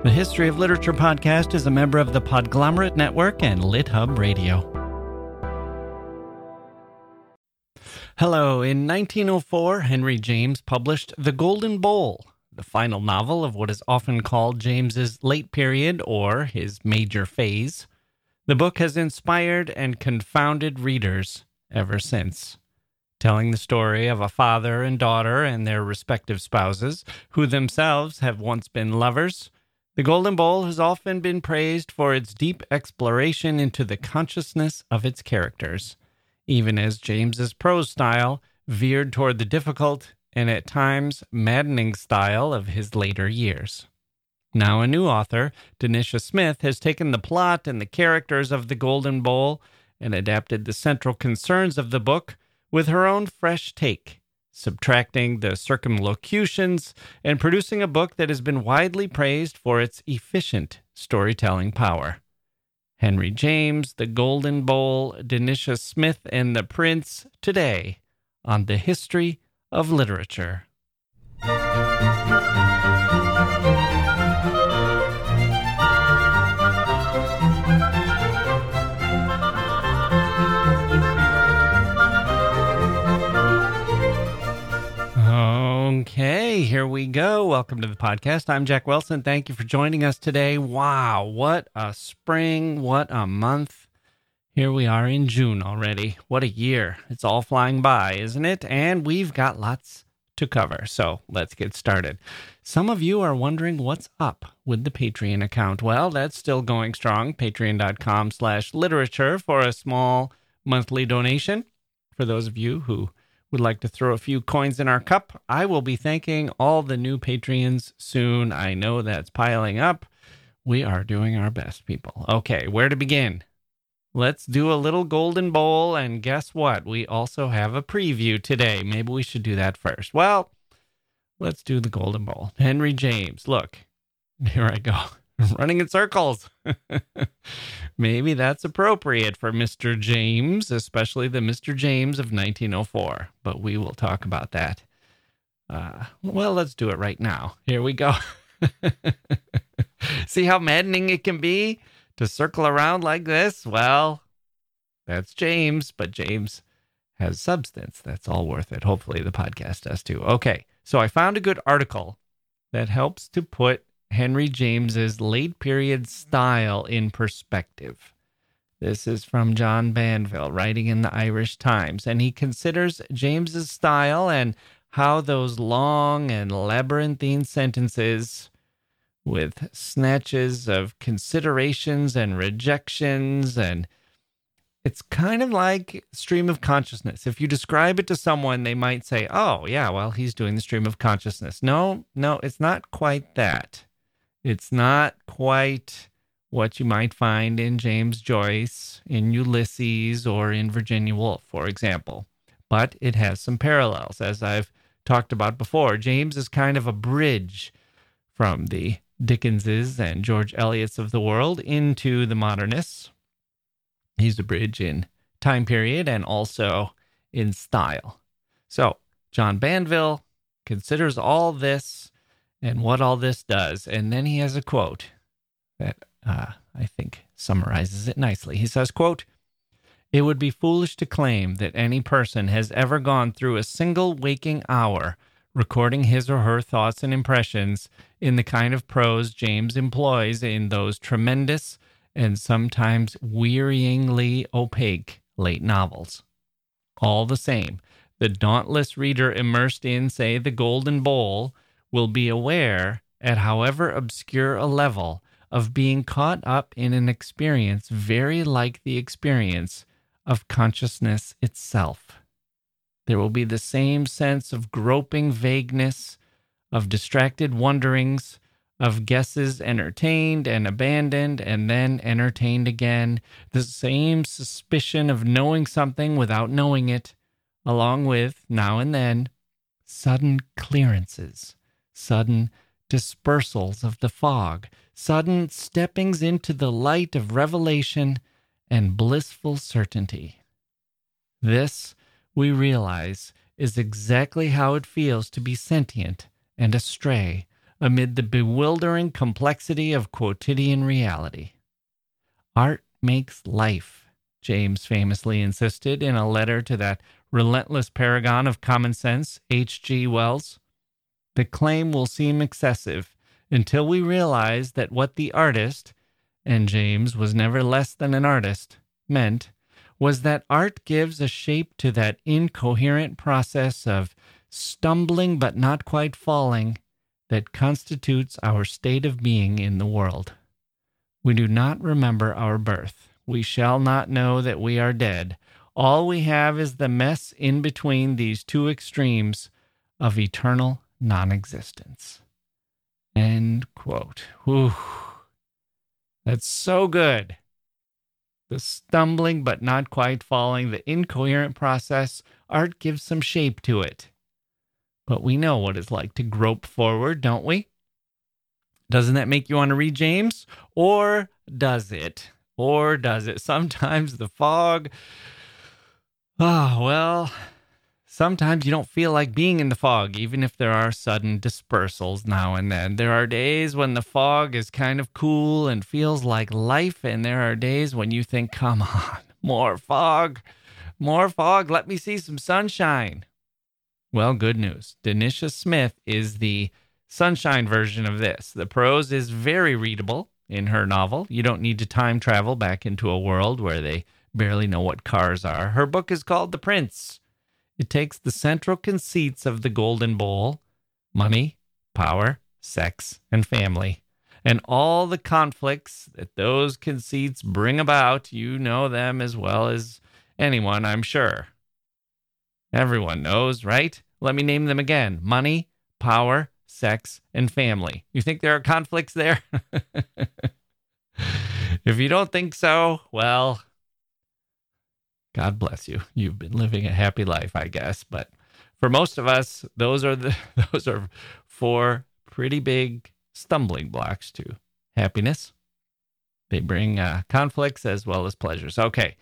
The History of Literature podcast is a member of the Podglomerate Network and LitHub Radio. Hello. In 1904, Henry James published The Golden Bowl, the final novel of what is often called James's late period or his major phase. The book has inspired and confounded readers ever since, telling the story of a father and daughter and their respective spouses, who themselves have once been lovers. The Golden Bowl has often been praised for its deep exploration into the consciousness of its characters, even as James's prose style veered toward the difficult and at times maddening style of his later years. Now a new author, Denisha Smith, has taken the plot and the characters of The Golden Bowl and adapted the central concerns of the book with her own fresh take, subtracting the circumlocutions and producing a book that has been widely praised for its efficient storytelling power. Henry James, The Golden Bowl, Denisha Smith, and the Prince, today on The History of Literature. Okay, here we go. Welcome to the podcast. I'm Jack Wilson. Thank you for joining us today. Wow, what a spring, what a month. Here we are in June already. What a year. It's all flying by, isn't it? And we've got lots to cover, so let's get started. Some of you are wondering what's up with the Patreon account. Well, that's still going strong. Patreon.com/literature for a small monthly donation. For those of you who would like to throw a few coins in our cup, I will be thanking all the new Patreons soon. I know that's piling up. We are doing our best, people. Okay, where to begin? Let's do a little Golden Bowl, and guess what? We also have a preview today. Maybe we should do that first. Well, let's do the Golden Bowl. Henry James. Look, here I go. Running in circles. Maybe that's appropriate for Mr. James, especially the Mr. James of 1904. But we will talk about that. Well, let's do it right now. Here we go. See how maddening it can be to circle around like this? Well, that's James, but James has substance. That's all worth it. Hopefully the podcast does too. Okay, so I found a good article that helps to put Henry James's late period style in perspective. This is from John Banville, writing in the Irish Times, and he considers James's style and how those long and labyrinthine sentences with snatches of considerations and rejections, and it's kind of like stream of consciousness. If you describe it to someone, they might say, oh, yeah, well, he's doing the stream of consciousness. No, it's not quite that. It's not quite what you might find in James Joyce, in Ulysses, or in Virginia Woolf, for example. But it has some parallels. As I've talked about before, James is kind of a bridge from the Dickenses and George Eliots of the world into the modernists. He's a bridge in time period and also in style. So John Banville considers all this and what all this does. And then he has a quote that I think summarizes it nicely. He says, quote, "It would be foolish to claim that any person has ever gone through a single waking hour recording his or her thoughts and impressions in the kind of prose James employs in those tremendous and sometimes wearyingly opaque late novels. All the same, the dauntless reader immersed in, say, The Golden Bowl will be aware, at however obscure a level, of being caught up in an experience very like the experience of consciousness itself. There will be the same sense of groping vagueness, of distracted wonderings, of guesses entertained and abandoned and then entertained again, the same suspicion of knowing something without knowing it, along with, now and then, sudden clearances, sudden dispersals of the fog, sudden steppings into the light of revelation and blissful certainty. This, we realize, is exactly how it feels to be sentient and astray, amid the bewildering complexity of quotidian reality. Art makes life, James famously insisted in a letter to that relentless paragon of common sense, H.G. Wells. The claim will seem excessive until we realize that what the artist, and James was never less than an artist, meant was that art gives a shape to that incoherent process of stumbling but not quite falling that constitutes our state of being in the world. We do not remember our birth. We shall not know that we are dead. All we have is the mess in between these two extremes of eternal non-existence. End quote. Whew. That's so good. The stumbling but not quite falling, the incoherent process, art gives some shape to it. But we know what it's like to grope forward, don't we? Doesn't that make you want to read James? Or does it? Or does it? Sometimes the fog, sometimes you don't feel like being in the fog, even if there are sudden dispersals now and then. There are days when the fog is kind of cool and feels like life, and there are days when you think, come on, more fog, let me see some sunshine. Well, good news. Denisha Smith is the sunshine version of this. The prose is very readable in her novel. You don't need to time travel back into a world where they barely know what cars are. Her book is called The Prince. It takes the central conceits of the Golden Bowl, money, power, sex, and family, and all the conflicts that those conceits bring about. You know them as well as anyone, I'm sure. Everyone knows, right? Let me name them again. Money, power, sex, and family. You think there are conflicts there? If you don't think so, well, God bless you. You've been living a happy life, I guess. But for most of us, those are four pretty big stumbling blocks to happiness. They bring conflicts as well as pleasures. Okay.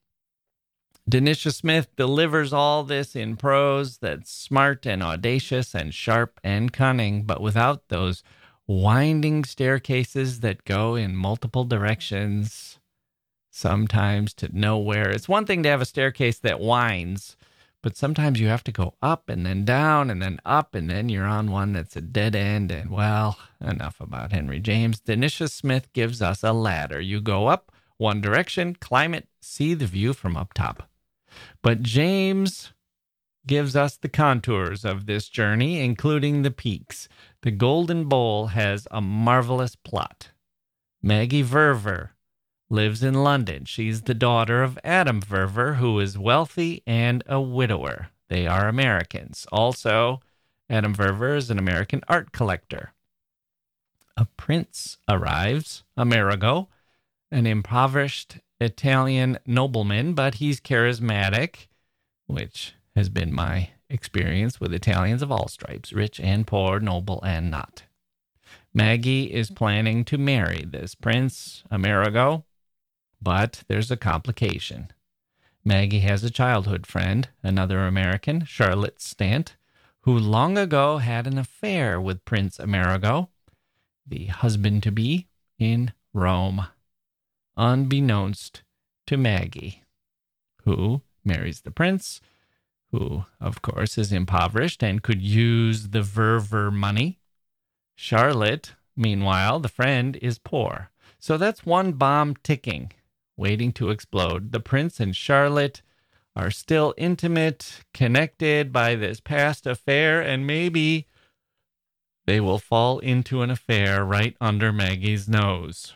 Denisha Smith delivers all this in prose that's smart and audacious and sharp and cunning, but without those winding staircases that go in multiple directions, sometimes to nowhere. It's one thing to have a staircase that winds, but sometimes you have to go up and then down and then up, and then you're on one that's a dead end. And, well, enough about Henry James. Denisha Smith gives us a ladder. You go up one direction, climb it, see the view from up top. But James gives us the contours of this journey, including the peaks. The Golden Bowl has a marvelous plot. Maggie Verver lives in London. She's the daughter of Adam Verver, who is wealthy and a widower. They are Americans. Also, Adam Verver is an American art collector. A prince arrives, Amerigo, an impoverished Italian nobleman, but he's charismatic, which has been my experience with Italians of all stripes, rich and poor, noble and not. Maggie is planning to marry this Prince Amerigo, but there's a complication. Maggie has a childhood friend, another American, Charlotte Stant, who long ago had an affair with Prince Amerigo, the husband-to-be, in Rome, unbeknownst to Maggie, who marries the prince, who, of course, is impoverished and could use the Verver money. Charlotte, meanwhile, the friend, is poor. So that's one bomb ticking, waiting to explode. The prince and Charlotte are still intimate, connected by this past affair, and maybe they will fall into an affair right under Maggie's nose.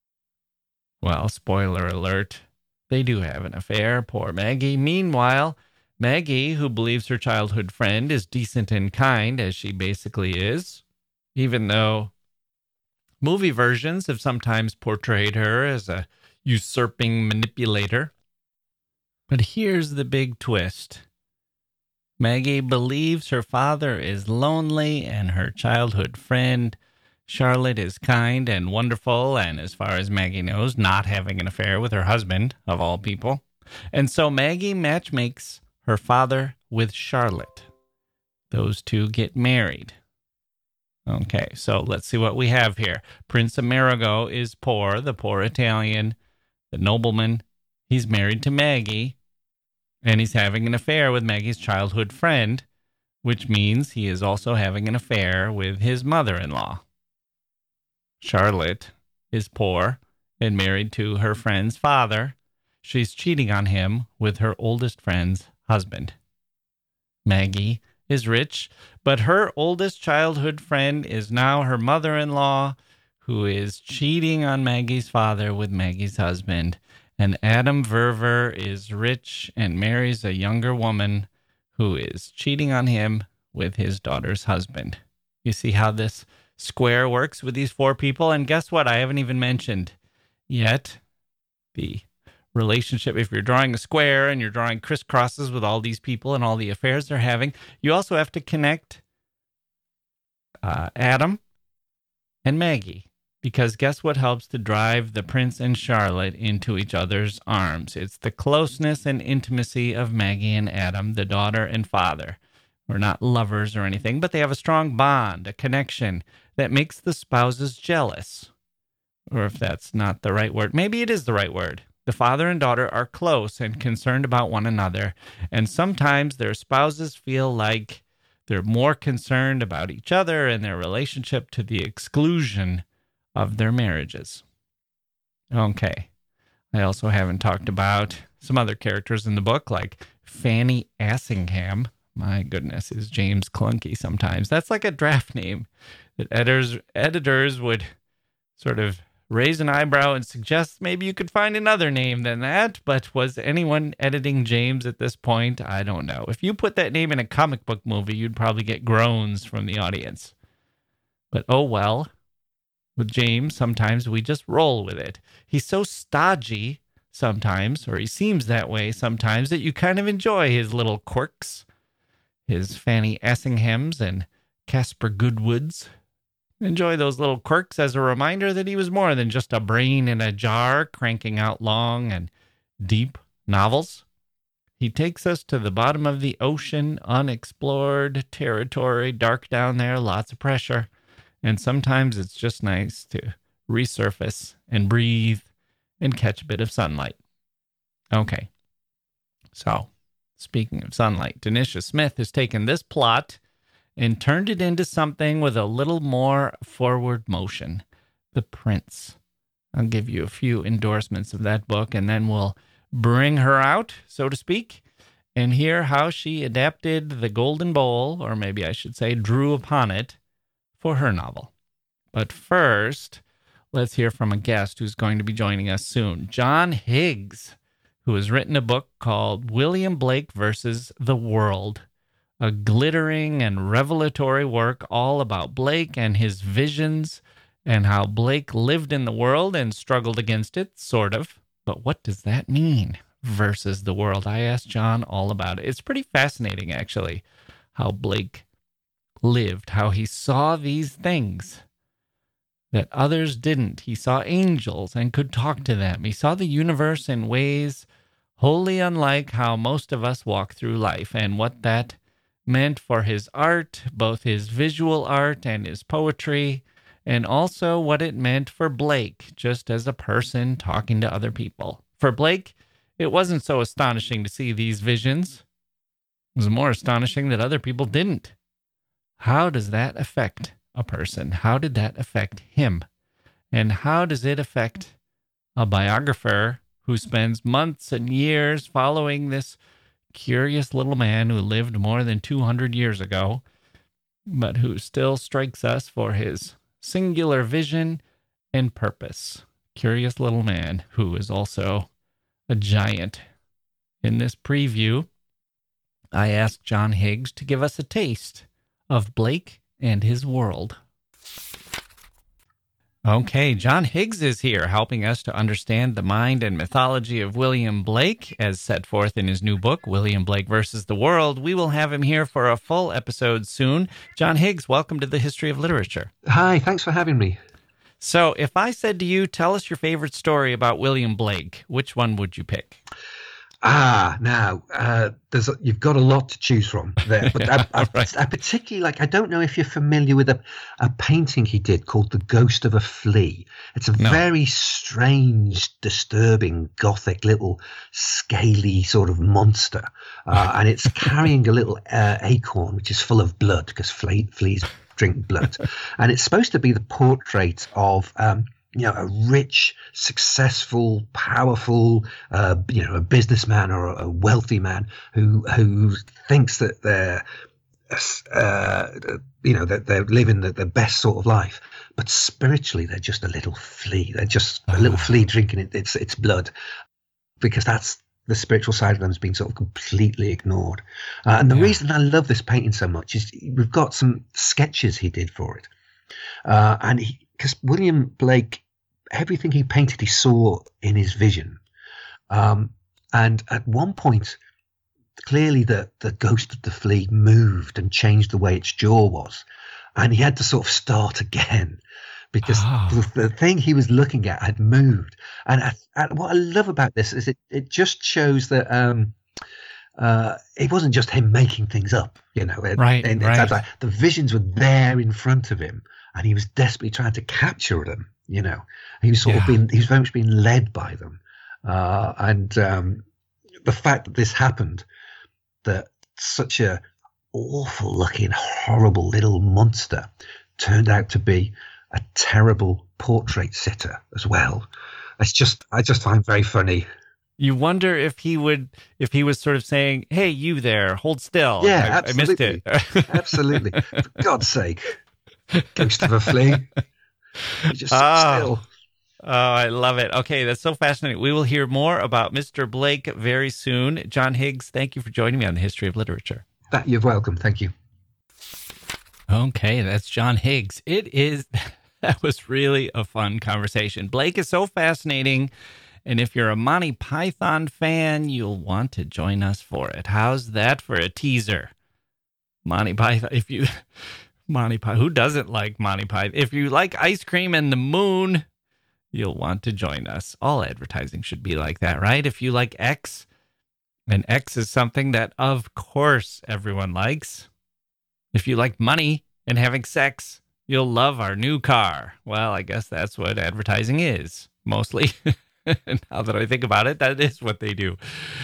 Well, spoiler alert, they do have an affair, poor Maggie. Meanwhile, Maggie, who believes her childhood friend is decent and kind, as she basically is, even though movie versions have sometimes portrayed her as a usurping manipulator. But here's the big twist. Maggie believes her father is lonely and her childhood friend, Charlotte, is kind and wonderful, and as far as Maggie knows, not having an affair with her husband, of all people. And so Maggie matchmakes her father with Charlotte. Those two get married. Okay, so let's see what we have here. Prince Amerigo is poor, the poor Italian, the nobleman. He's married to Maggie, and he's having an affair with Maggie's childhood friend, which means he is also having an affair with his mother-in-law. Charlotte is poor and married to her friend's father. She's cheating on him with her oldest friend's husband. Maggie is rich, but her oldest childhood friend is now her mother-in-law, who is cheating on Maggie's father with Maggie's husband. And Adam Verver is rich and marries a younger woman who is cheating on him with his daughter's husband. You see how this square works with these four people? And guess what? I haven't even mentioned yet the relationship. If you're drawing a square and you're drawing crisscrosses with all these people and all the affairs they're having, you also have to connect Adam and Maggie. Because guess what helps to drive the prince and Charlotte into each other's arms? It's the closeness and intimacy of Maggie and Adam, the daughter and father. We're not lovers or anything, but they have a strong bond, a connection that makes the spouses jealous. Or if that's not the right word, maybe it is the right word. The father and daughter are close and concerned about one another, and sometimes their spouses feel like they're more concerned about each other and their relationship to the exclusion of their marriages. Okay. I also haven't talked about some other characters in the book, like Fanny Assingham. My goodness, is James clunky sometimes. That's like a draft name that editors would sort of raise an eyebrow and suggest maybe you could find another name than that. But was anyone editing James at this point? I don't know. If you put that name in a comic book movie, you'd probably get groans from the audience. But oh well. With James, sometimes we just roll with it. He's so stodgy sometimes, or he seems that way sometimes, that you kind of enjoy his little quirks, his Fanny Assinghams and Caspar Goodwoods. Enjoy those little quirks as a reminder that he was more than just a brain in a jar cranking out long and deep novels. He takes us to the bottom of the ocean, unexplored territory, dark down there, lots of pressure. And sometimes it's just nice to resurface and breathe and catch a bit of sunlight. Okay. So, speaking of sunlight, Denisha Smith has taken this plot and turned it into something with a little more forward motion. The Prince. I'll give you a few endorsements of that book, and then we'll bring her out, so to speak, and hear how she adapted the Golden Bowl, or maybe I should say drew upon it, for her novel. But first, let's hear from a guest who's going to be joining us soon, John Higgs, who has written a book called William Blake versus the World, a glittering and revelatory work all about Blake and his visions and how Blake lived in the world and struggled against it, sort of. But what does that mean, versus the world? I asked John all about it. It's pretty fascinating, actually, how Blake lived, how he saw these things that others didn't. He saw angels and could talk to them. He saw the universe in ways wholly unlike how most of us walk through life, and what that meant for his art, both his visual art and his poetry, and also what it meant for Blake, just as a person talking to other people. For Blake, it wasn't so astonishing to see these visions. It was more astonishing that other people didn't. How does that affect a person? How did that affect him? And how does it affect a biographer who spends months and years following this curious little man who lived more than 200 years ago, but who still strikes us for his singular vision and purpose? Curious little man who is also a giant. In this preview, I asked John Higgs to give us a taste of Blake and his world. Okay, John Higgs is here, helping us to understand the mind and mythology of William Blake, as set forth in his new book, William Blake versus the World. We will have him here for a full episode soon. John Higgs, welcome to the History of Literature. Hi, thanks for having me. So, if I said to you, tell us your favorite story about William Blake, which one would you pick? Now you've got a lot to choose from there, but Right. I particularly like. I don't know if you're familiar with a painting he did called "The Ghost of a Flea." It's a No. very strange, disturbing, gothic little scaly sort of monster, and it's carrying a little acorn which is full of blood because fleas drink blood, and it's supposed to be the portrait of. A rich, successful, powerful, a businessman or a wealthy man who thinks that they're, that they're living the best sort of life, but spiritually they're just a little flea. They're just a little flea drinking its blood, because that's the spiritual side of them has been sort of completely ignored. And the reason I love this painting so much is we've got some sketches he did for it, because William Blake, everything he painted, he saw in his vision. And at one point, clearly the ghost of the flea moved and changed the way its jaw was. And he had to sort of start again because the thing he was looking at had moved. And what I love about this is it just shows that it wasn't just him making things up, Right. The visions were there in front of him, and he was desperately trying to capture them. He was he was very much being led by them, and the fact that this happened, that such a awful looking, horrible little monster turned out to be a terrible portrait sitter as well. I just find very funny. You wonder if he was sort of saying, "Hey, you there, hold still." Yeah, I missed it. Absolutely. For God's sake, ghost of a flea. You just sit still. Oh, I love it. Okay, that's so fascinating. We will hear more about Mr. Blake very soon. John Higgs, thank you for joining me on the History of Literature. You're welcome. Thank you. Okay, that's John Higgs. That was really a fun conversation. Blake is so fascinating. And if you're a Monty Python fan, you'll want to join us for it. How's that for a teaser? Monty Python, who doesn't like Monty Python? If you like ice cream and the moon, you'll want to join us. All advertising should be like that, right? If you like X, and X is something that, of course, everyone likes. If you like money and having sex, you'll love our new car. Well, I guess that's what advertising is, mostly. Now that I think about it, that is what they do.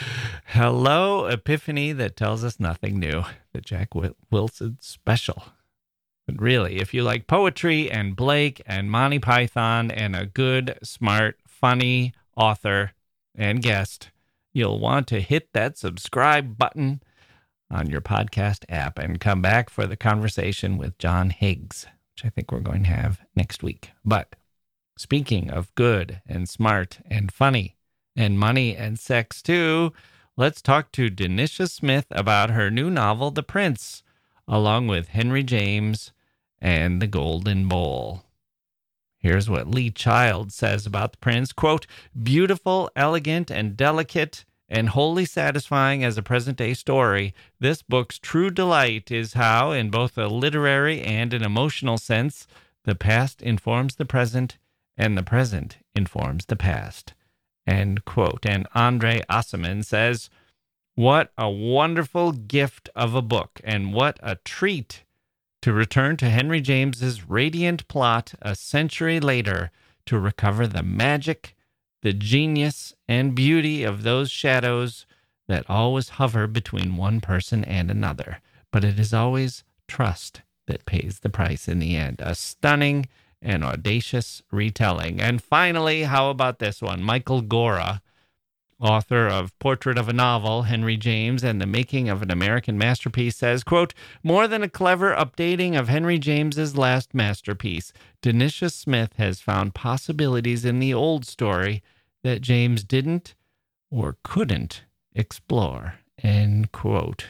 Hello, Epiphany that tells us nothing new. The Jack Wilson special. But really, if you like poetry and Blake and Monty Python and a good, smart, funny author and guest, you'll want to hit that subscribe button on your podcast app and come back for the conversation with John Higgs, which I think we're going to have next week. But speaking of good and smart and funny and money and sex too, let's talk to Denisha Smith about her new novel, The Prince, along with Henry James and the Golden Bowl. Here's what Lee Child says about The Prince, quote, beautiful, elegant, and delicate, and wholly satisfying as a present-day story, this book's true delight is how, in both a literary and an emotional sense, the past informs the present, and the present informs the past. End quote. And Andre Osserman says, what a wonderful gift of a book, and what a treat to return to Henry James's radiant plot a century later to recover the magic, the genius, and beauty of those shadows that always hover between one person and another. But it is always trust that pays the price in the end. A stunning and audacious retelling. And finally, how about this one? Michael Gora, author of Portrait of a Novel, Henry James, and the Making of an American Masterpiece, says, quote, more than a clever updating of Henry James's last masterpiece, Denisha Smith has found possibilities in the old story that James didn't or couldn't explore. End quote.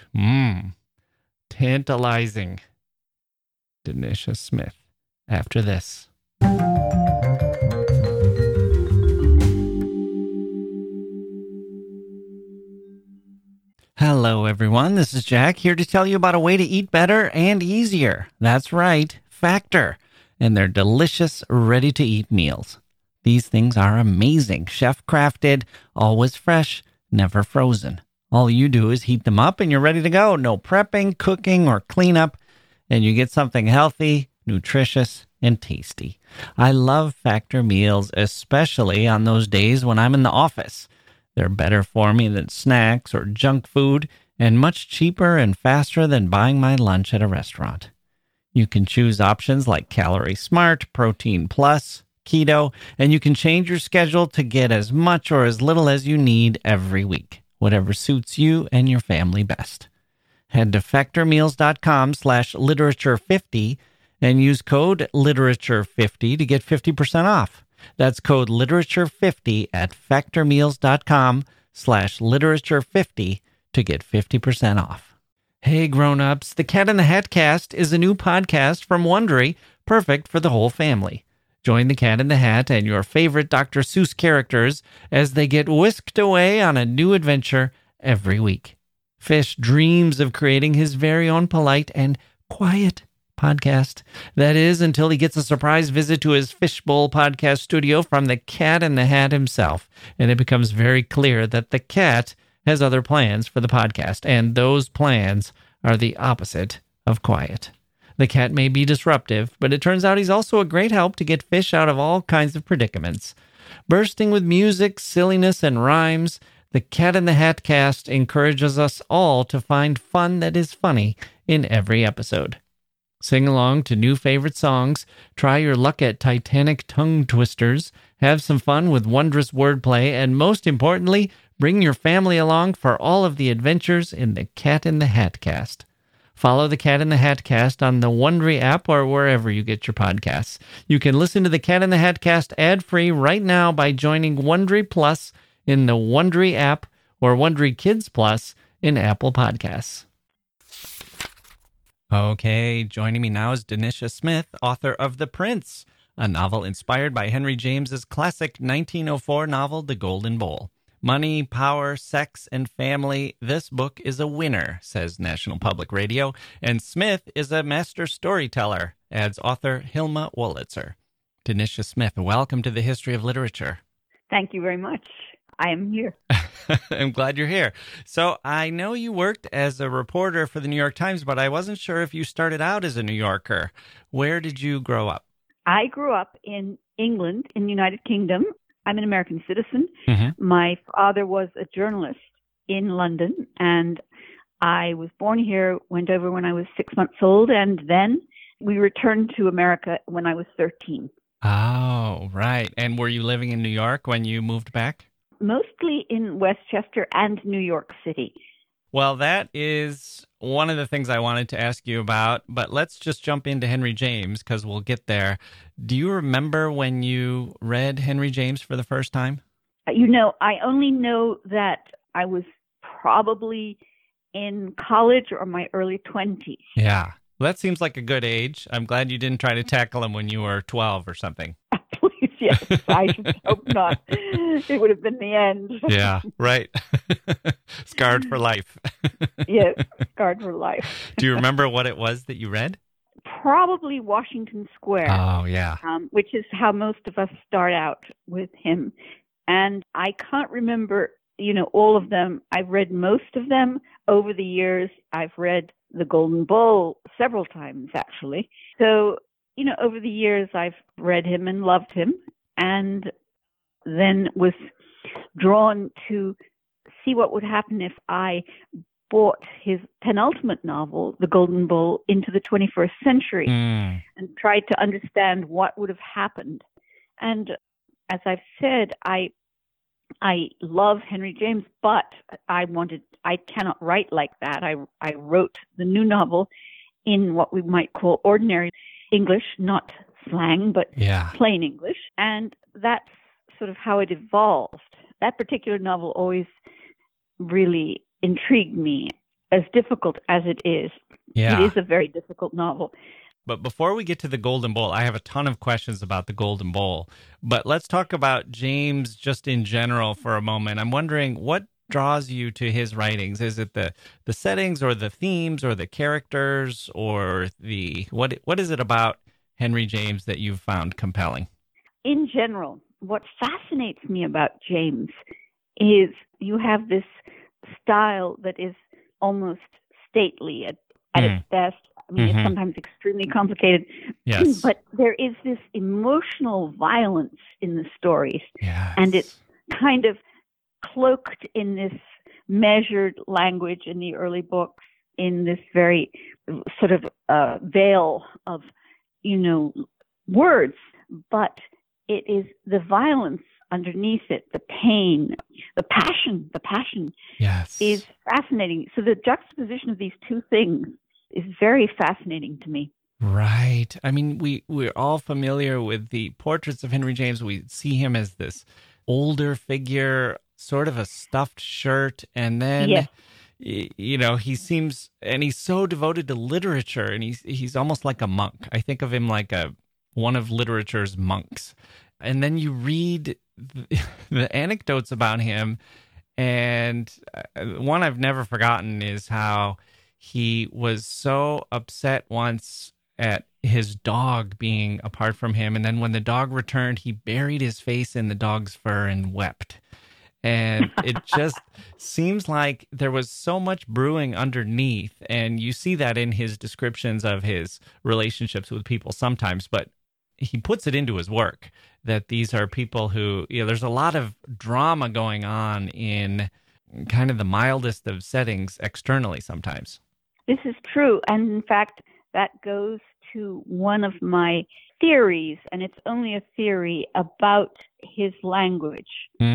Tantalizing. Denisha Smith. After this. Hello, everyone. This is Jack here to tell you about a way to eat better and easier. That's right, Factor, and their delicious, ready-to-eat meals. These things are amazing, chef-crafted, always fresh, never frozen. All you do is heat them up and you're ready to go. No prepping, cooking, or cleanup. And you get something healthy, nutritious, and tasty. I love Factor meals, especially on those days when I'm in the office. They're better for me than snacks or junk food, and much cheaper and faster than buying my lunch at a restaurant. You can choose options like Calorie Smart, Protein Plus, Keto, and you can change your schedule to get as much or as little as you need every week, whatever suits you and your family best. Head to factormeals.com/literature50 and use code literature50 to get 50% off. That's code literature50 at factormeals.com/literature50 to get 50% off. Hey grown-ups, the Cat in the Hat Cast is a new podcast from Wondery, perfect for the whole family. Join the Cat in the Hat and your favorite Dr. Seuss characters as they get whisked away on a new adventure every week. Fish dreams of creating his very own polite and quiet podcast. That is, until he gets a surprise visit to his Fishbowl podcast studio from the Cat in the Hat himself, and it becomes very clear that the cat has other plans for the podcast, and those plans are the opposite of quiet. The cat may be disruptive, but it turns out he's also a great help to get Fish out of all kinds of predicaments. Bursting with music, silliness, and rhymes, the Cat in the Hat Cast encourages us all to find fun that is funny in every episode. Sing along to new favorite songs, try your luck at Titanic tongue twisters, have some fun with wondrous wordplay, and most importantly, bring your family along for all of the adventures in the Cat in the Hat Cast. Follow the Cat in the Hat Cast on the Wondery app or wherever you get your podcasts. You can listen to the Cat in the Hat Cast ad-free right now by joining Wondery Plus in the Wondery app or Wondery Kids Plus in Apple Podcasts. Okay, joining me now is Denisha Smith, author of The Prince, a novel inspired by Henry James's classic 1904 novel, The Golden Bowl. Money, power, sex, and family. This book is a winner, says National Public Radio. And Smith is a master storyteller, adds author Hilma Wolitzer. Denisha Smith, welcome to the History of Literature. Thank you very much. I am here. I'm glad you're here. So I know you worked as a reporter for the New York Times, but I wasn't sure if you started out as a New Yorker. Where did you grow up? I grew up in England, in the United Kingdom. I'm an American citizen. Mm-hmm. My father was a journalist in London, and I was born here, went over when I was 6 months old, and then we returned to America when I was 13. Oh, right. And were you living in New York when you moved back? Mostly in Westchester and New York City. Well, that is one of the things I wanted to ask you about, but let's just jump into Henry James because we'll get there. Do you remember when you read Henry James for the first time? You know, I only know that I was probably in college or my early 20s. Yeah. Well, that seems like a good age. I'm glad you didn't try to tackle him when you were 12 or something. Please, yes. I should hope not. It would have been the end. Yeah, right. Scarred for life. Yes, scarred for life. Do you remember what it was that you read? Probably Washington Square. Oh, yeah. Which is how most of us start out with him. And I can't remember, all of them. I've read most of them over the years. I've read The Golden Bowl several times, actually. So, over the years, I've read him and loved him, and then was drawn to see what would happen if I brought his penultimate novel, The Golden Bowl, into the 21st century and tried to understand what would have happened. And as I've said, I love Henry James, but I cannot write like that. I wrote the new novel in what we might call ordinary English, not slang, but plain English. And that's sort of how it evolved. That particular novel always really intrigued me, as difficult as it is. Yeah. It is a very difficult novel. But before we get to the Golden Bowl, I have a ton of questions about the Golden Bowl. But let's talk about James just in general for a moment. I'm wondering, what draws you to his writings? Is it the settings or the themes or the characters or what is it about Henry James that you've found compelling? In general, what fascinates me about James is you have this style that is almost stately at its best. I mean, it's sometimes extremely complicated. Yes. But there is this emotional violence in the stories. Yes. And it's kind of cloaked in this measured language in the early books, in this very sort of veil of, words. But it is the violence underneath it, the pain, the passion Yes. is fascinating. So the juxtaposition of these two things is very fascinating to me. Right. I mean, we're all familiar with the portraits of Henry James. We see him as this older figure, sort of a stuffed shirt, and then Yes. he seems, and he's so devoted to literature, and he's almost like a monk. I think of him like one of literature's monks. And then you read the anecdotes about him, and one I've never forgotten is how he was so upset once at his dog being apart from him, and then when the dog returned, he buried his face in the dog's fur and wept. And it just seems like there was so much brewing underneath, and you see that in his descriptions of his relationships with people sometimes, but he puts it into his work that these are people who, there's a lot of drama going on in kind of the mildest of settings externally sometimes. This is true. And in fact, that goes to one of my theories, and it's only a theory about his language,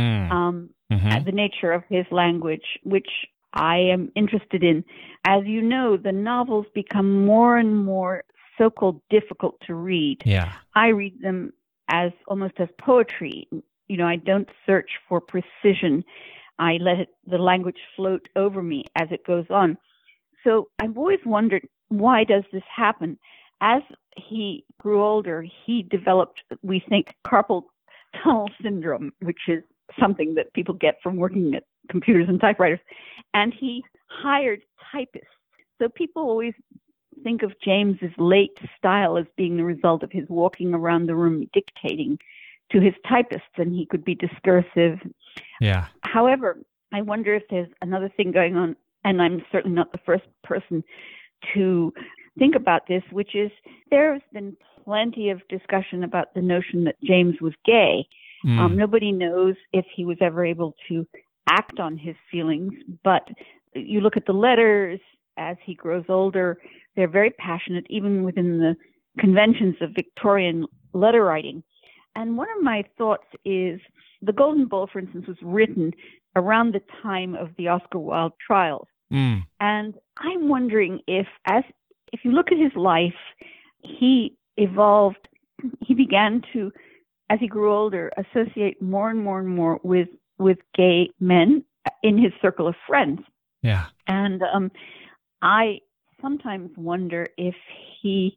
the nature of his language, which I am interested in. As you know, the novels become more and more so-called difficult to read. Yeah. I read them as almost as poetry. I don't search for precision. I let the language float over me as it goes on. So I've always wondered, why does this happen? As he grew older, he developed, we think, carpal tunnel syndrome, which is something that people get from working at computers and typewriters. And he hired typists. So people always think of James's late style as being the result of his walking around the room dictating to his typists, and he could be discursive. Yeah. However, I wonder if there's another thing going on, and I'm certainly not the first person to think about this, which is there's been plenty of discussion about the notion that James was gay. Nobody knows if he was ever able to act on his feelings, but you look at the letters as he grows older, they're very passionate, even within the conventions of Victorian letter writing. And one of my thoughts is The Golden Bowl, for instance, was written around the time of the Oscar Wilde trials. And I'm wondering if you look at his life, he evolved, he began to, as he grew older, associate more and more and more with gay men in his circle of friends. Yeah. And I sometimes wonder if he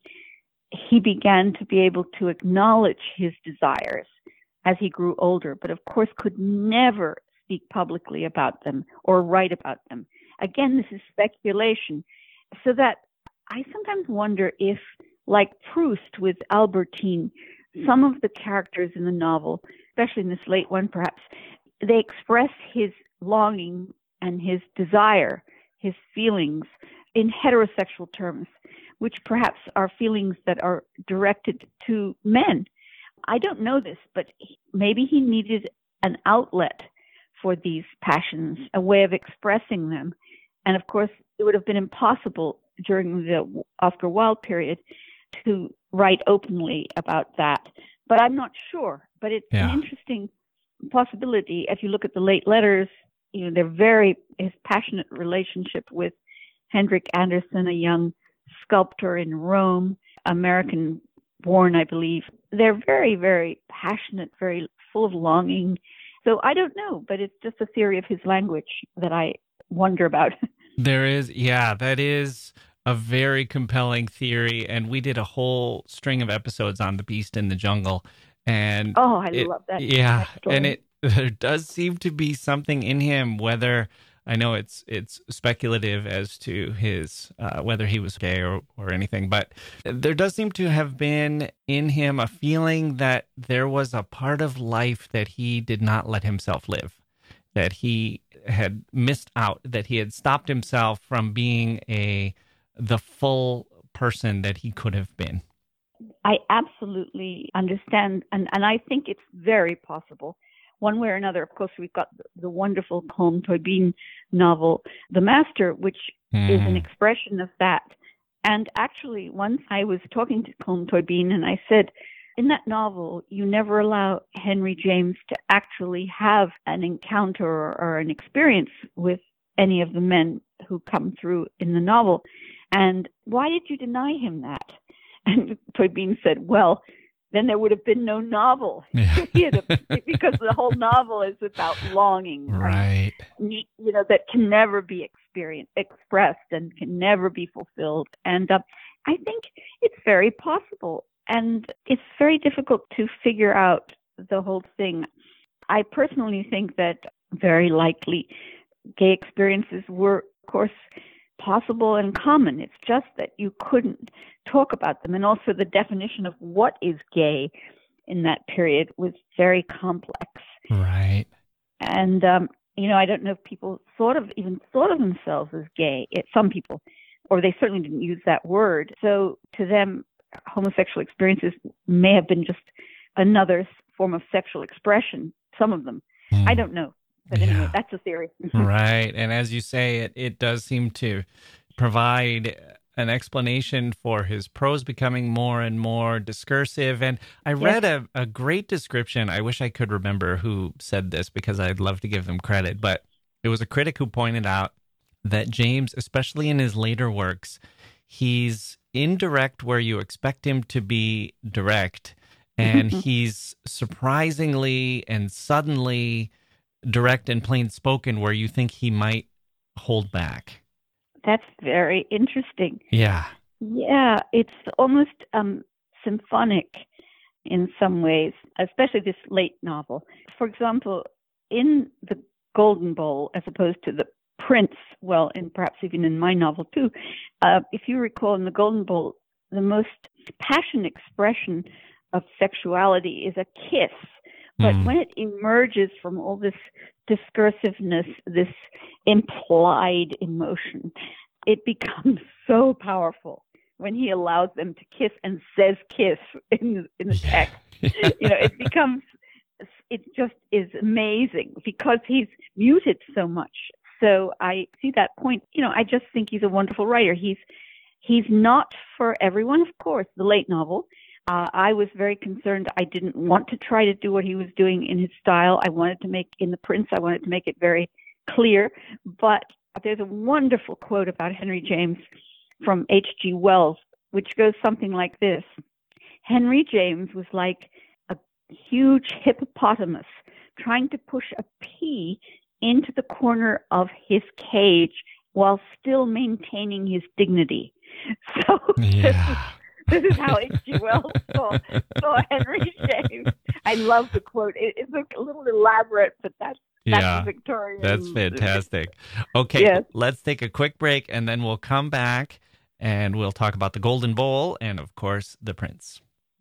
began to be able to acknowledge his desires as he grew older, but of course could never speak publicly about them or write about them. Again, this is speculation. So that I sometimes wonder if, like Proust with Albertine, some of the characters in the novel, especially in this late one perhaps, they express his longing and his desire, his feelings in heterosexual terms, which perhaps are feelings that are directed to men. I don't know this, but maybe he needed an outlet for these passions, a way of expressing them. And of course, it would have been impossible during the Oscar Wilde period to write openly about that. But I'm not sure. But it's an interesting possibility. If you look at the late letters, his passionate relationship with Hendrik Andersen, a young sculptor in Rome, American born, I believe. They're very, very passionate, very full of longing. So I don't know, but it's just a theory of his language that I wonder about. That is a very compelling theory. And we did a whole string of episodes on The Beast in the Jungle. And I love that. Yeah. And there does seem to be something in him, whether I know it's speculative as to his whether he was gay or anything, but there does seem to have been in him a feeling that there was a part of life that he did not let himself live, that he had missed out, that he had stopped himself from being the full person that he could have been. I absolutely understand, and I think it's very possible. One way or another, of course, we've got the wonderful Colm Tóibín novel, The Master, which is an expression of that. And actually, once I was talking to Colm Tóibín, and I said, in that novel, you never allow Henry James to actually have an encounter or an experience with any of the men who come through in the novel. And why did you deny him that? And Tóibín said, well, then there would have been no novel. Yeah. Because the whole novel is about longing. Right. That can never be expressed and can never be fulfilled. And I think it's very possible. And it's very difficult to figure out the whole thing. I personally think that very likely gay experiences were, of course, possible and common. It's just that you couldn't talk about them. And also the definition of what is gay in that period was very complex. Right. And, I don't know if people even thought of themselves as gay. Some people, or they certainly didn't use that word. So to them, homosexual experiences may have been just another form of sexual expression, some of them. I don't know. But anyway, that's a theory. Right. And as you say, it does seem to provide an explanation for his prose becoming more and more discursive. And I read a great description. I wish I could remember who said this because I'd love to give them credit. But it was a critic who pointed out that James, especially in his later works, he's indirect where you expect him to be direct. And he's surprisingly and suddenly direct and plain spoken where you think he might hold back. That's very interesting. Yeah. Yeah, it's almost symphonic in some ways, especially this late novel. For example, in The Golden Bowl, as opposed to The Prince, well, and perhaps even in my novel too, if you recall, in The Golden Bowl, the most passionate expression of sexuality is a kiss. But when it emerges from all this discursiveness, this implied emotion, it becomes so powerful when he allows them to kiss and says kiss in the text. It just is amazing because he's muted so much. So I see that point. I just think he's a wonderful writer. He's not for everyone, of course, the late novel. I was very concerned. I didn't want to try to do what he was doing in his style. I wanted to make, in The Prince, I wanted to make it very clear. But there's a wonderful quote about Henry James from H.G. Wells, which goes something like this. Henry James was like a huge hippopotamus trying to push a pea into the corner of his cage while still maintaining his dignity. So this is how H.G. Wells saw Henry James. I love the quote. It's a little elaborate, but that's Victorian. That's fantastic. Okay, Let's take a quick break, and then we'll come back, and we'll talk about The Golden Bowl and, of course, The Prince.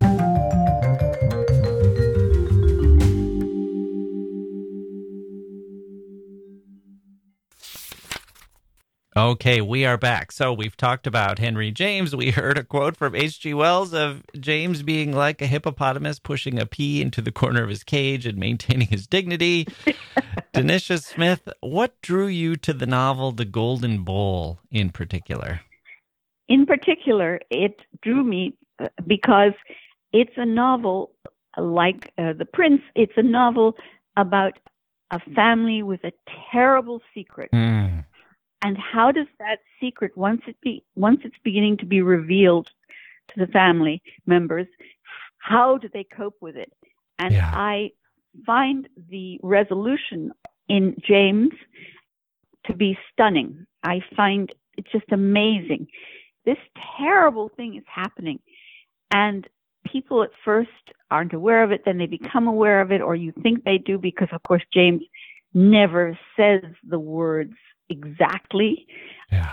Okay, we are back. So we've talked about Henry James. We heard a quote from H.G. Wells of James being like a hippopotamus pushing a pea into the corner of his cage and maintaining his dignity. Denisha Smith, what drew you to the novel The Golden Bowl in particular? In particular, it drew me because it's a novel like The Prince. It's a novel about a family with a terrible secret. And how does that secret, once it's beginning to be revealed to the family members, how do they cope with it? And I find the resolution in James to be stunning. I find it just amazing. This terrible thing is happening, and people at first aren't aware of it, then they become aware of it, or you think they do, because of course James never says the words exactly.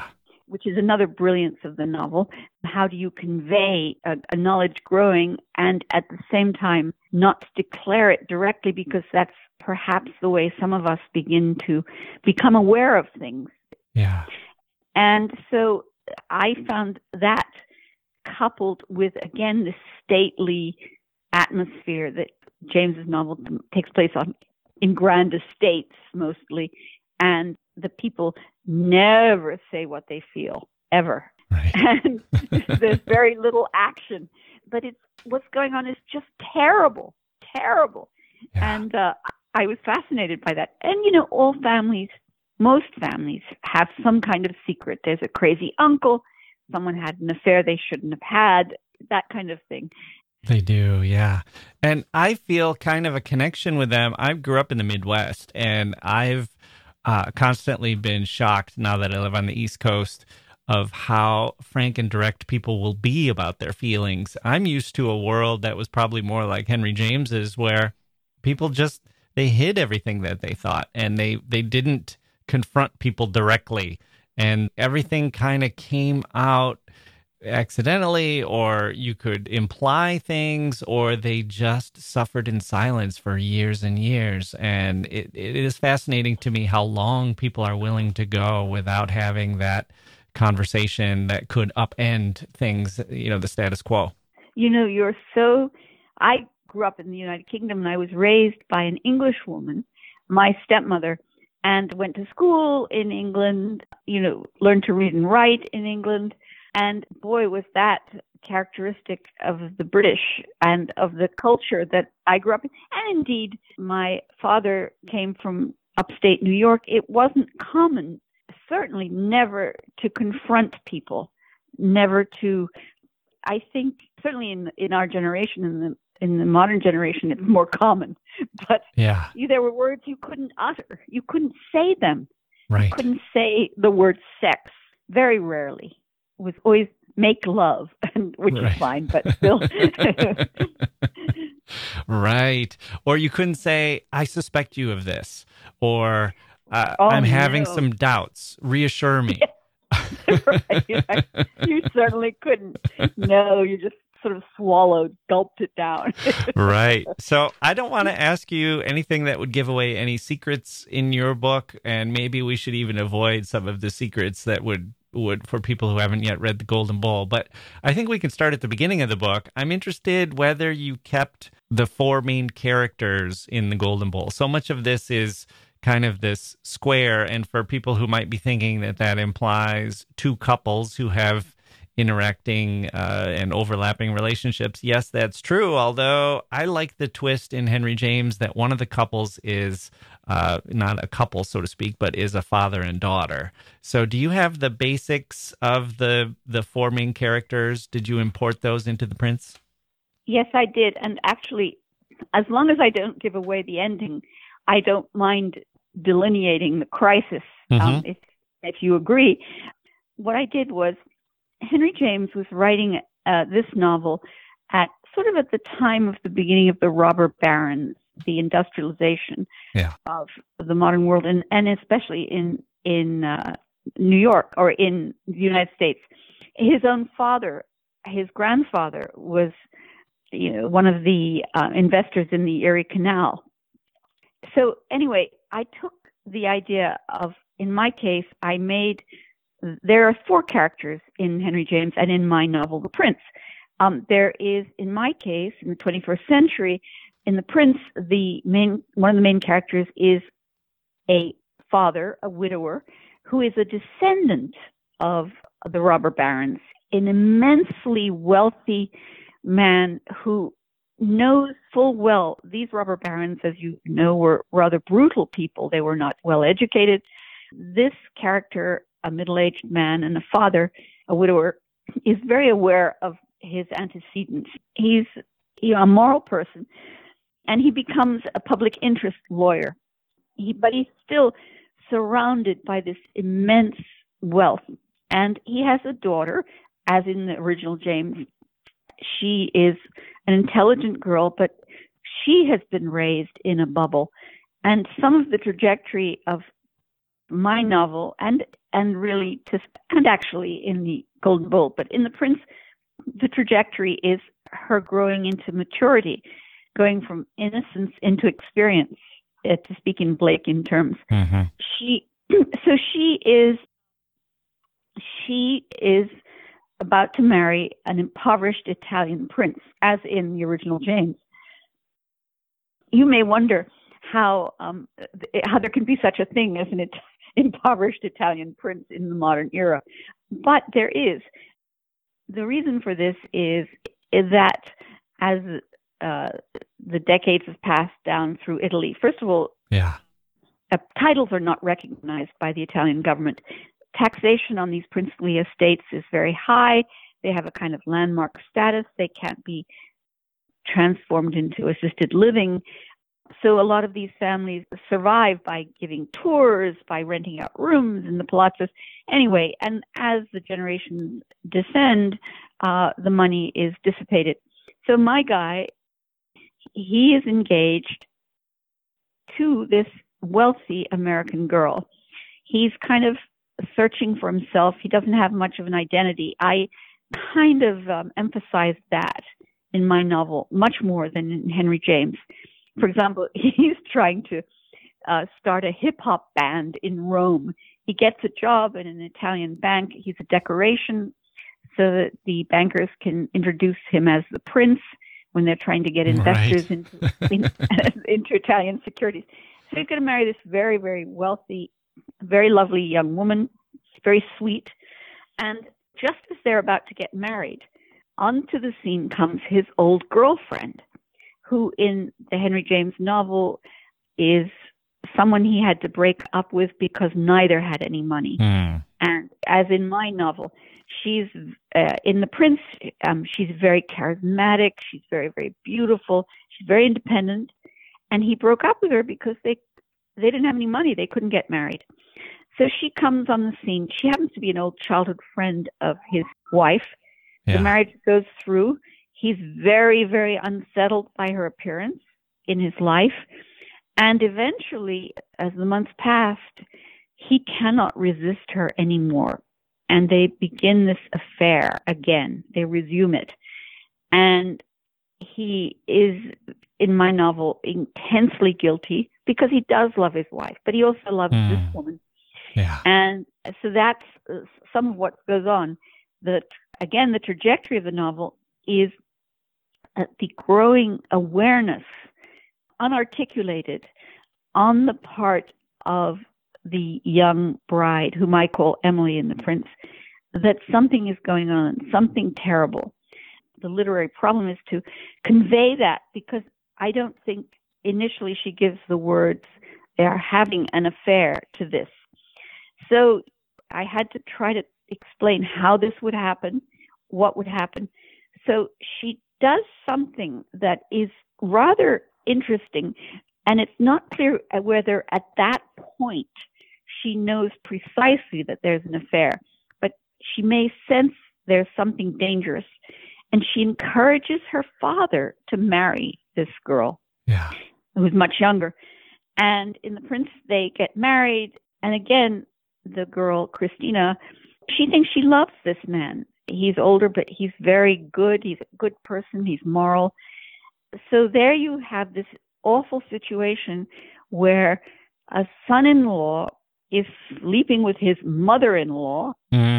which is another brilliance of the novel. How do you convey a knowledge growing and at the same time not declare it directly, because that's perhaps the way some of us begin to become aware of things. Yeah. And so I found that, coupled with, again, the stately atmosphere that James's novel takes place on, in grand estates mostly, and the people never say what they feel, ever. Right. And there's very little action. But what's going on is just terrible. Yeah. And I was fascinated by that. And, all families, most families have some kind of secret. There's a crazy uncle. Someone had an affair they shouldn't have had, that kind of thing. They do, yeah. And I feel kind of a connection with them. I grew up in the Midwest, and I've constantly been shocked now that I live on the East Coast of how frank and direct people will be about their feelings. I'm used to a world that was probably more like Henry James's, where people just, they hid everything that they thought, and they didn't confront people directly. And everything kind of came out accidentally, or you could imply things, or they just suffered in silence for years and years. And it is fascinating to me how long people are willing to go without having that conversation that could upend things, the status quo. I grew up in the United Kingdom, and I was raised by an English woman, my stepmother, and went to school in England, learned to read and write in England. And boy, was that characteristic of the British and of the culture that I grew up in. And indeed, my father came from upstate New York. It wasn't common, certainly never to confront people, never to, I think, certainly in our generation, in the modern generation, it's more common. But yeah, there were words you couldn't utter. You couldn't say them. Right. You couldn't say the word sex, very rarely. It was always make love, which right. is fine, but still. Right. Or you couldn't say, I suspect you of this, or I'm having some doubts. Reassure me. Right. You certainly couldn't. No, you just sort of gulped it down. Right. So I don't want to ask you anything that would give away any secrets in your book, and maybe we should even avoid some of the secrets that would for people who haven't yet read The Golden Bowl. But I think we can start at the beginning of the book. I'm interested whether you kept the four main characters in The Golden Bowl. So much of this is kind of this square, and for people who might be thinking that implies two couples who have interacting and overlapping relationships. Yes, that's true. Although I like the twist in Henry James that one of the couples is not a couple, so to speak, but is a father and daughter. So do you have the basics of the four main characters? Did you import those into The Prince? Yes, I did. And actually, as long as I don't give away the ending, I don't mind delineating the crisis, if you agree. What I did was, Henry James was writing this novel at the time of the beginning of the robber barons, the industrialization of the modern world, and especially in New York or in the United States. His own father, his grandfather, was one of the investors in the Erie Canal. So anyway, I took the idea of, in my case, there are four characters in Henry James and in my novel, The Prince. There is, in my case, in the 21st century, in The Prince, one of the main characters is a father, a widower, who is a descendant of the robber barons, an immensely wealthy man who knows full well these robber barons, as you know, were rather brutal people. They were not well educated. This character, a middle-aged man and a father, a widower, is very aware of his antecedents. He's a moral person, and he becomes a public interest lawyer. But he's still surrounded by this immense wealth. And he has a daughter, as in the original James. She is an intelligent girl, but she has been raised in a bubble. And some of the trajectory of my novel, and and really and actually in the Golden Bowl, but in The Prince, the trajectory is her growing into maturity, going from innocence into experience, to speak in Blakean terms. Mm-hmm. She is about to marry an impoverished Italian prince, as in the original James. You may wonder how there can be such a thing as an impoverished Italian prince in the modern era, but there is. The reason for this is that as the decades have passed down through Italy, first of all, titles are not recognized by the Italian government. Taxation on these princely estates is very high. They have a kind of landmark status. They can't be transformed into assisted living. So a lot of these families survive by giving tours, by renting out rooms in the palazzos. Anyway, and as the generations descend, the money is dissipated. So my guy, he is engaged to this wealthy American girl. He's kind of searching for himself. He doesn't have much of an identity. I kind of emphasize that in my novel much more than in Henry James. For example, he's trying to start a hip-hop band in Rome. He gets a job in an Italian bank. He's a decoration so that the bankers can introduce him as the prince when they're trying to get investors into Italian securities. So he's going to marry this very, very wealthy, very lovely young woman, very sweet. And just as they're about to get married, onto the scene comes his old girlfriend, who in the Henry James novel is someone he had to break up with because neither had any money. And as in my novel, she's in The Prince, she's very charismatic, she's very, very beautiful, she's very independent, and he broke up with her because they didn't have any money, they couldn't get married. So she comes on the scene. She happens to be an old childhood friend of his wife. The marriage goes through. He's very, very unsettled by her appearance in his life. And eventually, as the months passed, he cannot resist her anymore. And they begin this affair again. They resume it. And he is, in my novel, intensely guilty because he does love his wife, but he also loves this woman. Yeah. And so that's some of what goes on. Again, the trajectory of the novel is the growing awareness, unarticulated, on the part of the young bride, whom I call Emily in The Prince, that something is going on, something terrible. The literary problem is to convey that, because I don't think initially she gives the words, they are having an affair, to this. So I had to try to explain how this would happen, what would happen. So she does something that is rather interesting, and it's not clear whether at that point she knows precisely that there's an affair, but she may sense there's something dangerous, and she encourages her father to marry this girl, who's much younger. And in The Prince, they get married, and again, the girl, Christina, she thinks she loves this man. He's older, but he's very good. He's a good person. He's moral. So there you have this awful situation where a son-in-law is sleeping with his mother-in-law,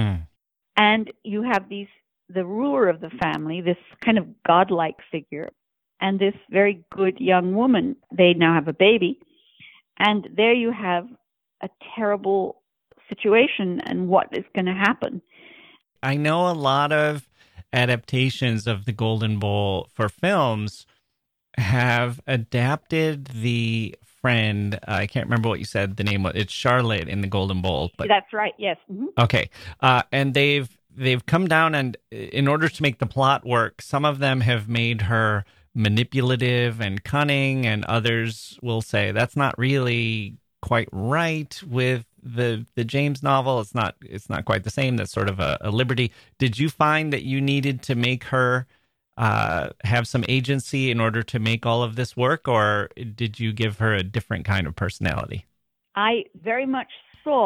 and you have the ruler of the family, this kind of godlike figure, and this very good young woman. They now have a baby, and there you have a terrible situation and what is going to happen. I know a lot of adaptations of The Golden Bowl for films have adapted the friend. I can't remember what you said the name was. It's Charlotte in The Golden Bowl. But that's right. Yes. Mm-hmm. Okay. And they've come down, and in order to make the plot work, some of them have made her manipulative and cunning, and others will say that's not really quite right with the James novel. It's not quite the same. That's sort of a liberty. Did you find that you needed to make her have some agency in order to make all of this work, or did you give her a different kind of personality? I very much saw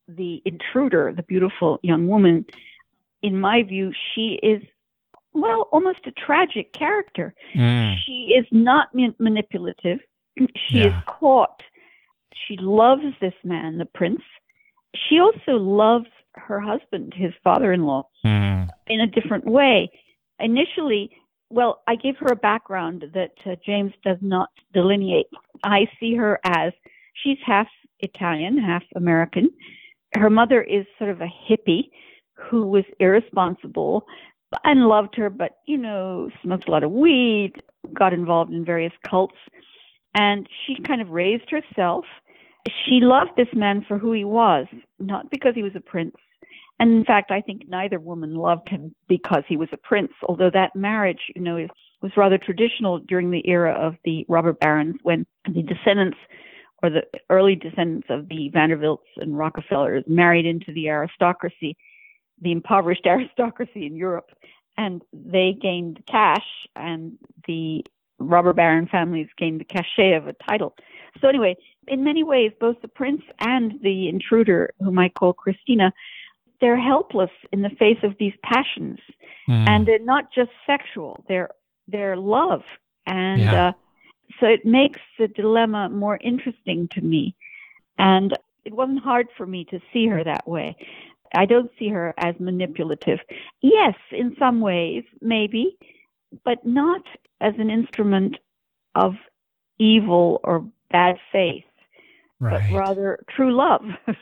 the intruder, the beautiful young woman, in my view, she is, well, almost a tragic character. She is not manipulative. She is caught. She loves this man, the prince. She also loves her husband, his father-in-law, in a different way. Initially, well, I gave her a background that James does not delineate. I see her as she's half Italian, half American. Her mother is sort of a hippie who was irresponsible and loved her, but, you know, smoked a lot of weed, got involved in various cults, and she kind of raised herself. She loved this man for who he was, not because he was a prince. And in fact, I think neither woman loved him because he was a prince, although that marriage, you know, was rather traditional during the era of the robber barons, when the descendants or the early descendants of the Vanderbilts and Rockefellers married into the aristocracy, the impoverished aristocracy in Europe, and they gained cash, and the robber baron families gained the cachet of a title. So anyway, in many ways, both the prince and the intruder, whom I call Christina, they're helpless in the face of these passions, and they're not just sexual; they're love, and so it makes the dilemma more interesting to me. And it wasn't hard for me to see her that way. I don't see her as manipulative. Yes, in some ways, maybe, but not as an instrument of evil or bad faith, but rather true love.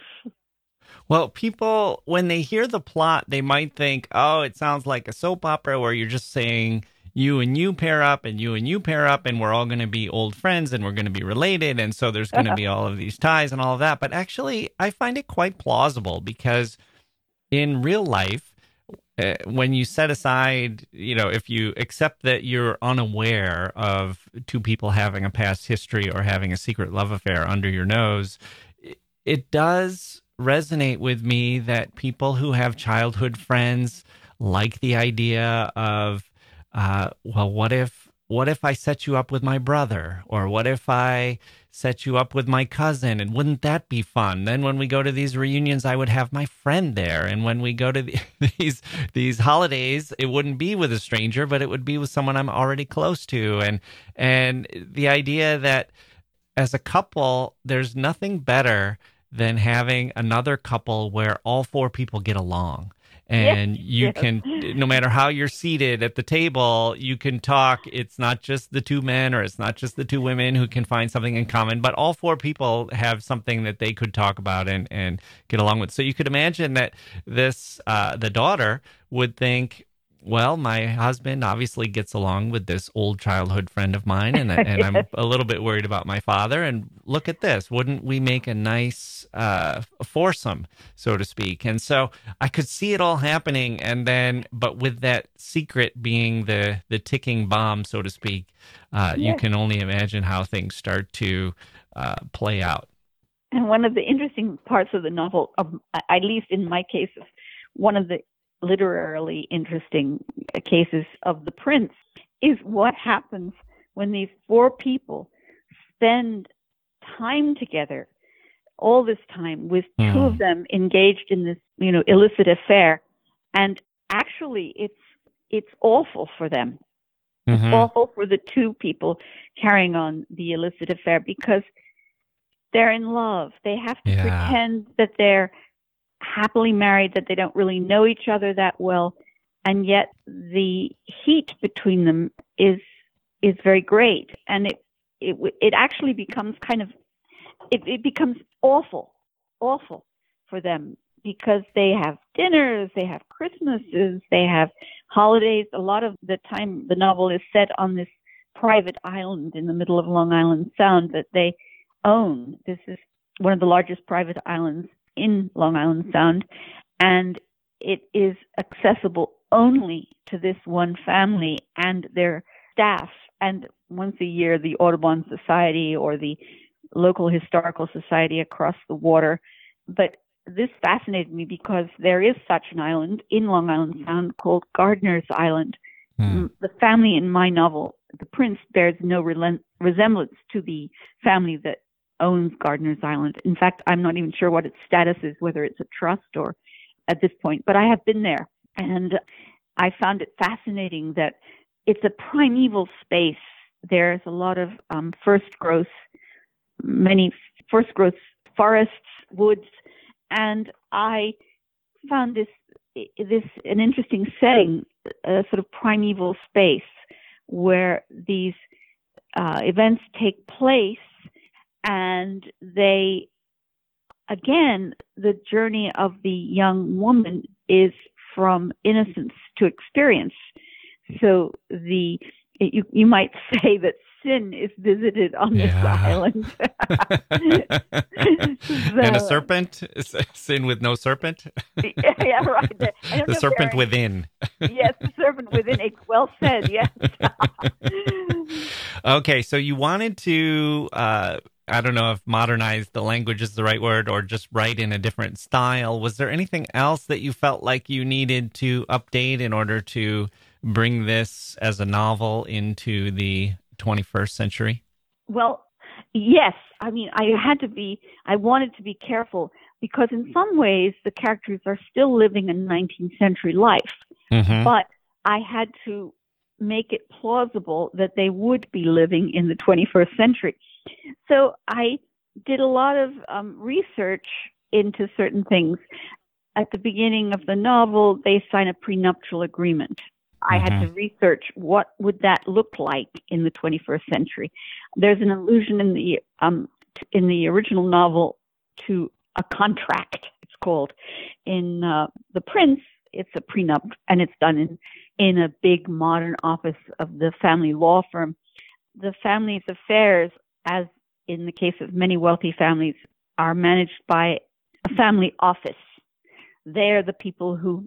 Well, people, when they hear the plot, they might think, oh, it sounds like a soap opera where you're just saying you and you pair up and you and you pair up and we're all going to be old friends and we're going to be related. And so there's going to be all of these ties and all of that. But actually, I find it quite plausible because in real life, when you set aside, you know, if you accept that you're unaware of two people having a past history or having a secret love affair under your nose, it does resonate with me that people who have childhood friends like the idea of, well, what if I set you up with my brother, or what if I set you up with my cousin, and wouldn't that be fun? Then when we go to these reunions, I would have my friend there, and when we go to these holidays, it wouldn't be with a stranger, but it would be with someone I'm already close to, and the idea that as a couple, there's nothing better than having another couple where all four people get along. And you can, no matter how you're seated at the table, you can talk. It's not just the two men or it's not just the two women who can find something in common, but all four people have something that they could talk about and get along with. So you could imagine that this, the daughter would think, well, my husband obviously gets along with this old childhood friend of mine, and I'm a little bit worried about my father. And look at this. Wouldn't we make a nice foursome, so to speak? And so I could see it all happening, and then, but with that secret being the ticking bomb, so to speak, you can only imagine how things start to play out. And one of the interesting parts of the novel, at least in my case, one of the literarily interesting cases of The Prince, is what happens when these four people spend time together, all this time, with two of them engaged in this, you know, illicit affair. And actually, it's awful for them. It's awful for the two people carrying on the illicit affair because they're in love. They have to pretend that they're happily married, that they don't really know each other that well, and yet the heat between them is very great, and it actually becomes kind of it becomes awful for them because they have dinners, they have Christmases, they have holidays. A lot of the time, the novel is set on this private island in the middle of Long Island Sound that they own. This is one of the largest private islands in Long Island Sound, and it is accessible only to this one family and their staff, and once a year the Audubon Society or the local historical society across the water. But this fascinated me because there is such an island in Long Island Sound called Gardiner's Island. The family in my novel, The Prince, bears no resemblance to the family that owns Gardiner's Island. In fact, I'm not even sure what its status is, whether it's a trust or at this point, but I have been there. And I found it fascinating that it's a primeval space. There's a lot of many first growth forests, woods, and I found this an interesting setting, a sort of primeval space where these events take place, and they, again, the journey of the young woman is from innocence to experience. So you might say that sin is visited on this island. And a serpent? Sin with no serpent? Yeah, right. The serpent within. Yes, the serpent within. Well said, yes. Okay, so you wanted to, I don't know if modernize the language is the right word, or just write in a different style. Was there anything else that you felt like you needed to update in order to bring this as a novel into the 21st century? Well, yes. I mean, I wanted to be careful because in some ways the characters are still living a 19th century life, but I had to make it plausible that they would be living in the 21st century. So I did a lot of research into certain things. At the beginning of the novel, they sign a prenuptial agreement. I had to research what would that look like in the 21st century. There's an allusion in the original novel to a contract, it's called. In The Prince, it's a prenup, and it's done in a big modern office of the family law firm. The family's affairs, as in the case of many wealthy families, are managed by a family office. They're the people who,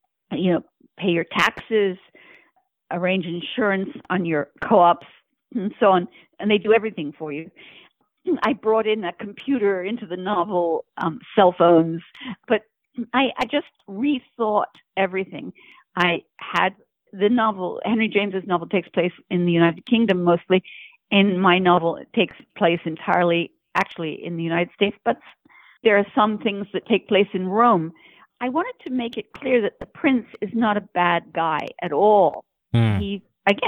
pay your taxes, arrange insurance on your co-ops, and so on, and they do everything for you. I brought in a computer into the novel, cell phones, but I just rethought everything. I had the novel, Henry James's novel takes place in the United Kingdom mostly. In my novel, it takes place entirely, actually, in the United States, but there are some things that take place in Rome. I wanted to make it clear that the prince is not a bad guy at all. He's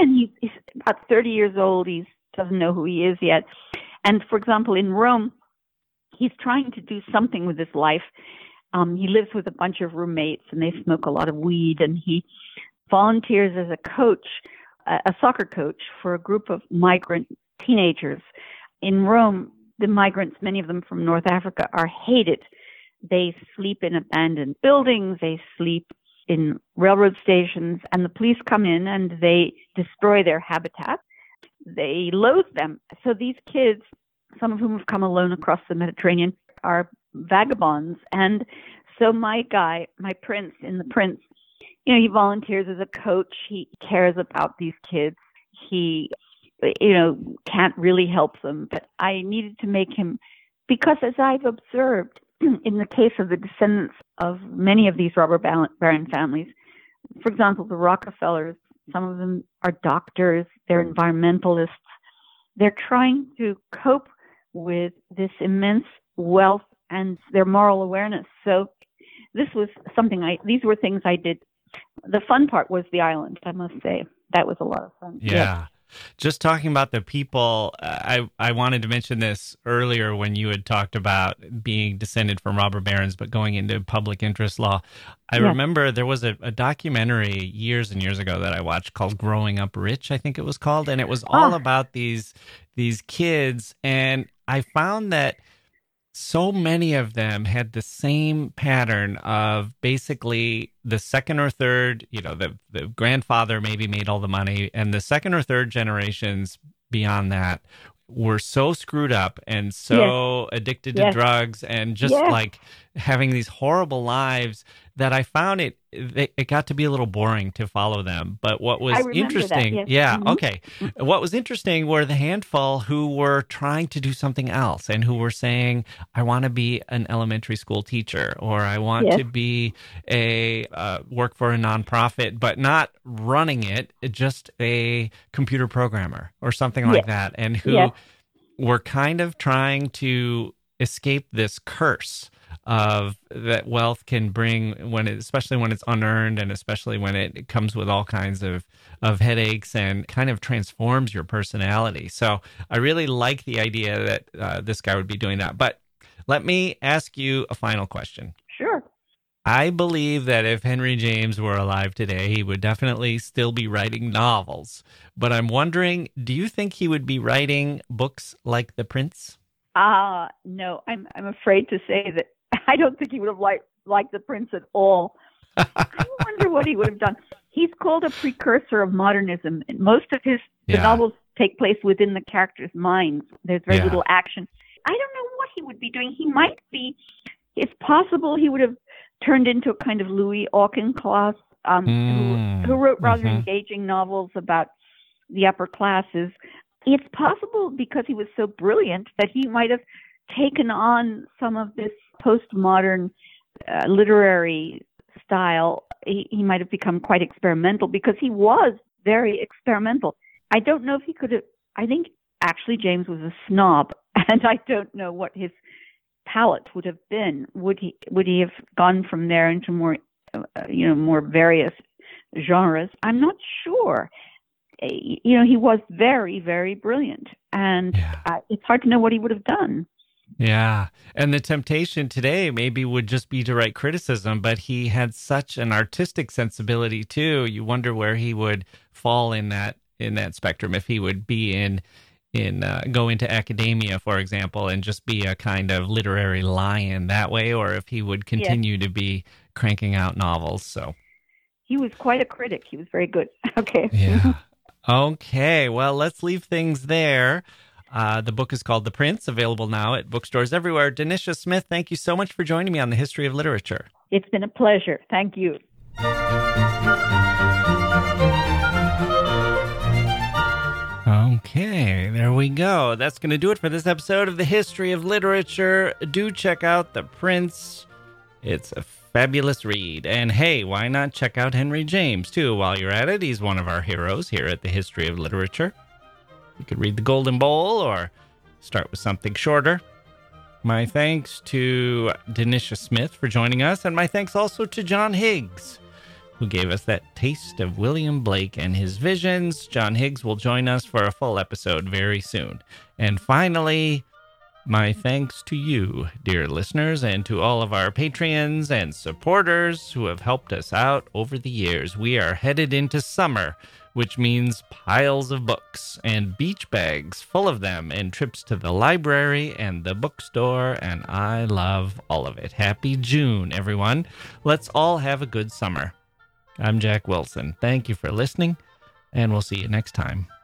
about 30 years old. He doesn't know who he is yet. And for example, in Rome, he's trying to do something with his life. He lives with a bunch of roommates and they smoke a lot of weed, and he volunteers as a coach, a soccer coach for a group of migrant teenagers. In Rome, the migrants, many of them from North Africa, are hated. They sleep in abandoned buildings, they sleep in railroad stations, and the police come in and they destroy their habitat. They loathe them. So these kids, some of whom have come alone across the Mediterranean, are vagabonds. And so my guy, my prince in The Prince, he volunteers as a coach. He cares about these kids. He, can't really help them. But I needed to make him, because as I've observed, in the case of the descendants of many of these robber baron families, for example, the Rockefellers, some of them are doctors, they're environmentalists. They're trying to cope with this immense wealth and their moral awareness. So these were things I did. The fun part was the island, I must say. That was a lot of fun. Yeah. Just talking about the people, I wanted to mention this earlier when you had talked about being descended from robber barons, but going into public interest law. I remember there was a documentary years and years ago that I watched called Growing Up Rich, I think it was called, and it was all about these kids, and I found that so many of them had the same pattern of basically the second or third, the grandfather maybe made all the money, and the second or third generations beyond that were so screwed up and so addicted to drugs and just like having these horrible lives that I found it got to be a little boring to follow them. But what was interesting, what was interesting were the handful who were trying to do something else and who were saying, I want to be an elementary school teacher, or I want to be work for a nonprofit, but not running it, just a computer programmer or something like that. And who we're kind of trying to escape this curse of that wealth can bring especially when it's unearned, and especially when it comes with all kinds of headaches and kind of transforms your personality. So I really like the idea that this guy would be doing that. But let me ask you a final question. Sure. I believe that if Henry James were alive today, he would definitely still be writing novels. But I'm wondering, do you think he would be writing books like The Prince? No, I'm afraid to say that I don't think he would have liked The Prince at all. I wonder what he would have done. He's called a precursor of modernism. Most of the novels take place within the characters' minds. There's very little action. I don't know what he would be doing. He might be, it's possible he would have turned into a kind of Louis Auchincloss, who wrote rather engaging novels about the upper classes. It's possible, because he was so brilliant, that he might have taken on some of this postmodern literary style. He might have become quite experimental, because he was very experimental. I don't know if he could have. I think actually James was a snob, and I don't know what his palette would have been. Would he have gone from there into more various genres? I'm not sure. He was very, very brilliant, and it's hard to know what he would have done. Yeah. And the temptation today maybe would just be to write criticism, but he had such an artistic sensibility too. You wonder where he would fall in that spectrum, if he would be go into academia, for example, and just be a kind of literary lion that way, or if he would continue to be cranking out novels. So he was quite a critic. He was very good. Okay. Yeah. Okay. Well, let's leave things there. The book is called The Prince, available now at bookstores everywhere. Denisha Smith, thank you so much for joining me on The History of Literature. It's been a pleasure. Thank you. Okay, there we go. That's going to do it for this episode of The History of Literature. Do check out The Prince. It's a fabulous read. And hey, why not check out Henry James, too, while you're at it? He's one of our heroes here at The History of Literature. You could read The Golden Bowl or start with something shorter. My thanks to Denisha Smith for joining us, and my thanks also to John Higgs, who gave us that taste of William Blake and his visions. John Higgs will join us for a full episode very soon. And finally, my thanks to you, dear listeners, and to all of our Patreons and supporters who have helped us out over the years. We are headed into summer, which means piles of books and beach bags full of them, and trips to the library and the bookstore, and I love all of it. Happy June, everyone. Let's all have a good summer. I'm Jack Wilson. Thank you for listening, and we'll see you next time.